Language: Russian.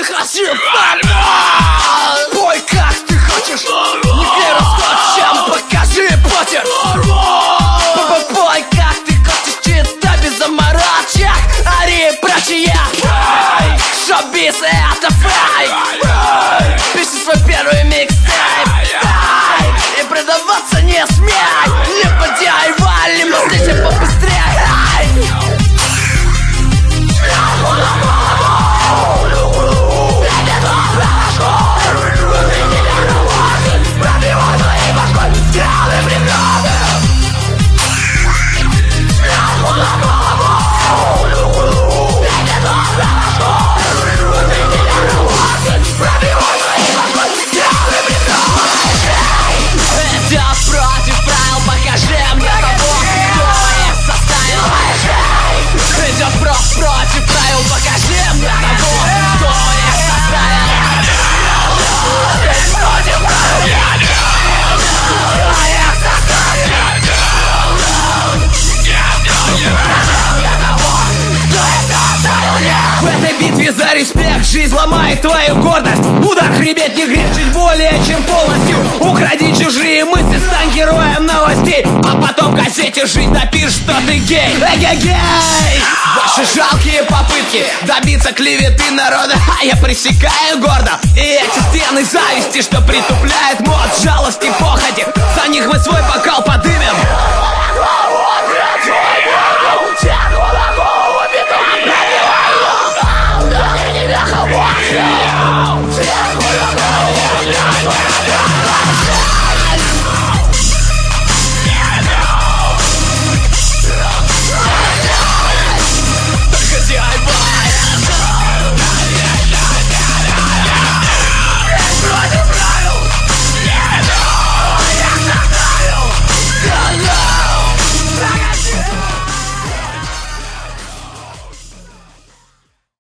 не хочу пальму. Бой, как ты хочешь, не первый скот, чем покажи потер. Бой, как ты хочешь, чисто без заморочек. Ари, прочие, шоу-биз это фейк. Пиши свой первый микстейп и продаваться не смей. Не поделай, вали, мыслите побыстрее. Против правил, покажи мне того, кто их составил. Против правил, в этой битве за респект жизнь ломает твою гордость. Удар хребет не греет чуть более чем полностью. Укради чужие мысли, стань героем новостей, а потом в газете жить напишешь, что ты гей. Эгегей! Ваши жалкие попытки добиться клеветы народа, а я пресекаю гордо. И эти стены зависти, что притупляет мозг, жалости, похоти. За них мы свой